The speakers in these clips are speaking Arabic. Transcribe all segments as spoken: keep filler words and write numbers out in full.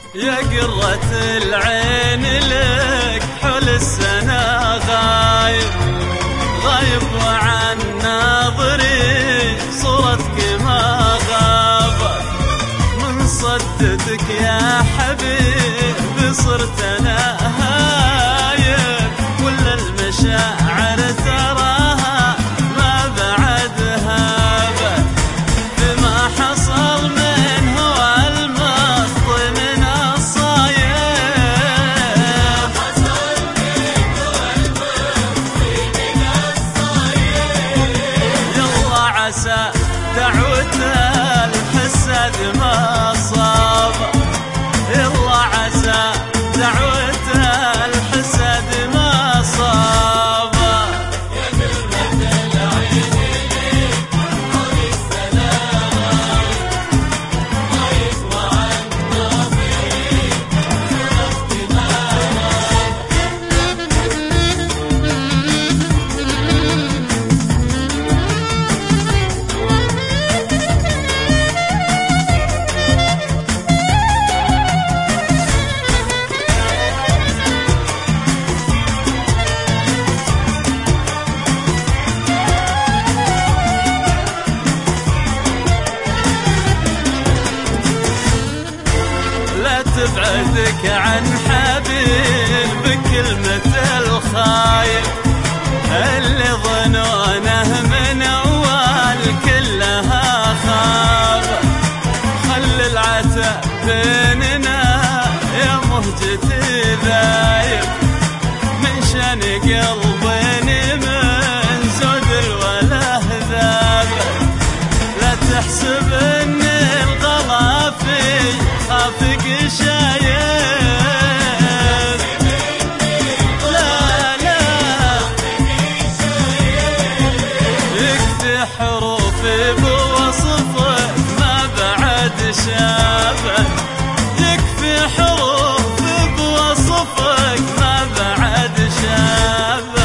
يا قرة العين لك حول السنة غايب غايب وعن ناظري صورتك ما غابت. من صدتك يا حبيبي صرت انا هايب، كل المشاعر تراها ما بعد هابت. بما حصل من هو المخط من الصايب، يلا عسى دعوته الحسد ما صاب، يلا عسى دعوته الحسد ما صاب. يا كلمة العين ليك حول السلامة غايب وعن ناظري صرت ما تبعدك عن حبيب كلمة الخايب اللي ظنونه من أول كلها خاب. خل العتاب بيننا يا مهجتي ذايب، من شان قلبي من زود الوله ذابت. لا تحسب ان الغلا في خافق شايب، لا لا يكفي حروفي بوصفك ما بعد شابت، يكفي حروفي بوصفك ما بعد شابت.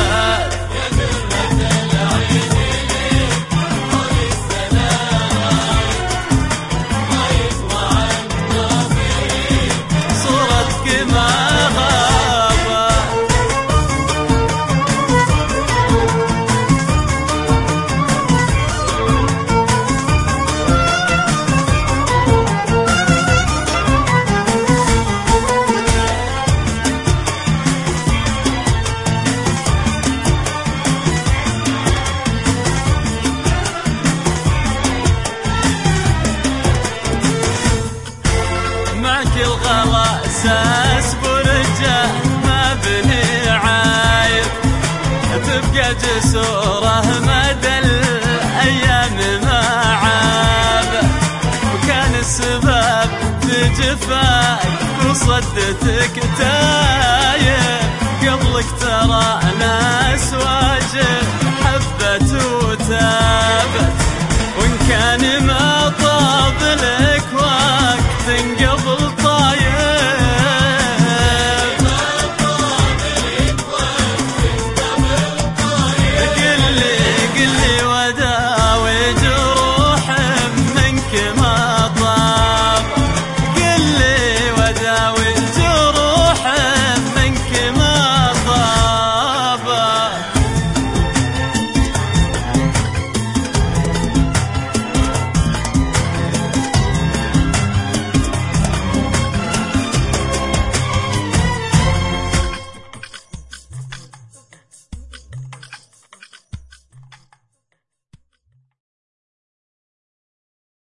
الغلا اساس برجه ما بني عايب، تبقى جسوره مدى الايام ما عاب. وكان السبب في جفاك وصدتك تايب، قبلك ترى ناس واجب حبت وتابت. وان كان ما طاب لك